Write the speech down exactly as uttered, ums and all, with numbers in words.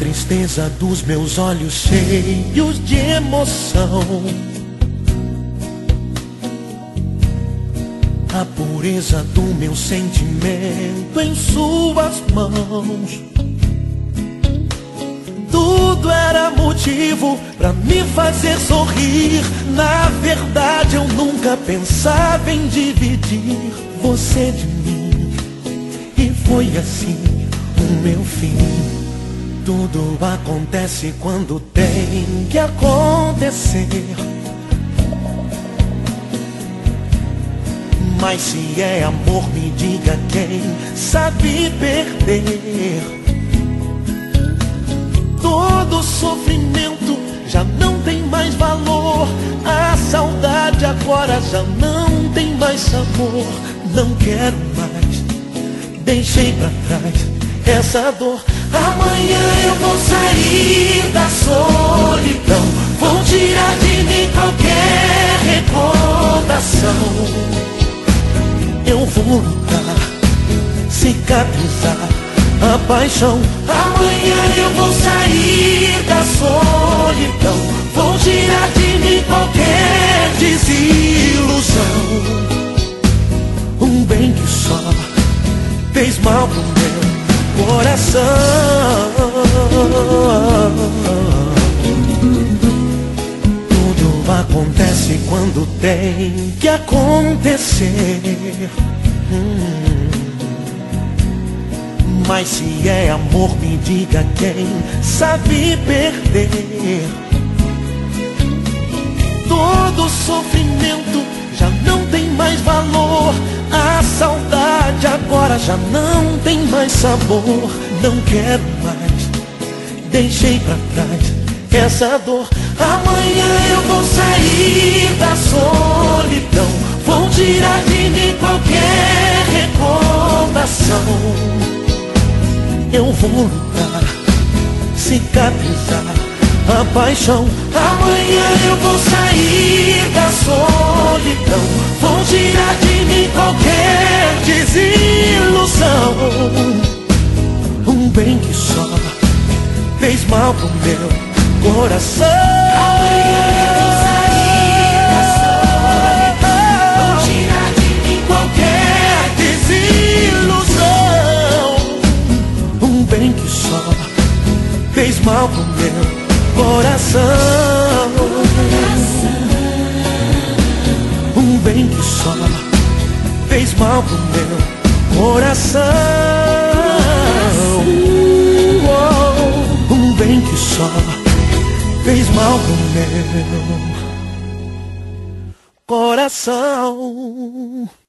tristeza dos meus olhos cheios de emoção, a pureza do meu sentimento em suas mãos. Tudo era motivo pra me fazer sorrir. Na verdade eu nunca pensava em dividir você de mim, e foi assim o meu fim. Tudo acontece quando tem que acontecer, mas se é amor, me diga quem sabe perder. Todo sofrimento já não tem mais valor, a saudade agora já não tem mais sabor. Não quero mais, deixei pra trás essa dor. Amanhã eu vou sair da solidão, vou tirar de mim qualquer recordação. Eu vou lutar, cicatrizar a paixão. Amanhã eu vou sair da solidão, vou tirar de mim qualquer desilusão. Um bem que só fez mal pro meu coração. Tudo acontece quando tem que acontecer. hum. Mas se é amor, me diga quem sabe perder. Todo sofrimento já não tem mais valor, a saudade agora já não tem mais sabor. Não quero mais, deixei pra trás essa dor. Amanhã eu vou sair da solidão, vou tirar de mim qualquer recordação. Eu vou lutar, cicatrizar a paixão. Amanhã eu vou sair da solidão, vou tirar de mim qualquer desilusão. Um bem que só fez mal pro meu coração. Amanhã eu vou sair da solidão, vou tirar de mim qualquer desilusão. Um bem que só fez mal pro meu coração. Um bem que só fez mal pro meu coração. Um bem que só fez mal pro meu coração.